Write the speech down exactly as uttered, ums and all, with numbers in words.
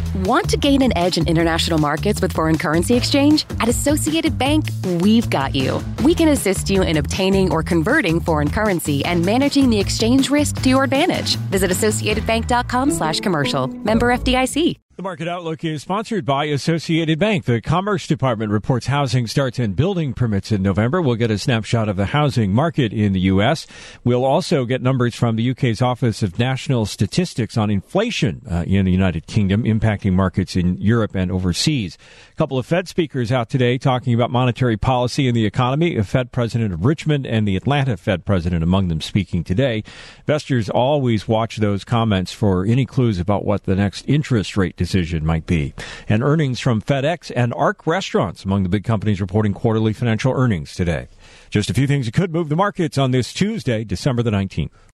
Want to gain an edge in international markets with foreign currency exchange? At Associated Bank, we've got you. We can assist you in obtaining or converting foreign currency and managing the exchange risk to your advantage. Visit associatedbank.com slash commercial. Member F D I C. The Market Outlook is sponsored by Associated Bank. The Commerce Department reports housing starts and building permits in November. We'll get a snapshot of the housing market in the U S. We'll also get numbers from the U K's Office of National Statistics on inflation uh, in the United Kingdom, impacting markets in Europe and overseas. A couple of Fed speakers out today talking about monetary policy and the economy. A Fed president of Richmond and the Atlanta Fed president among them speaking today. Investors always watch those comments for any clues about what the next interest rate decision decision might be. And earnings from FedEx and Arc Restaurants among the big companies reporting quarterly financial earnings today. Just a few things that could move the markets on this Tuesday, December the nineteenth.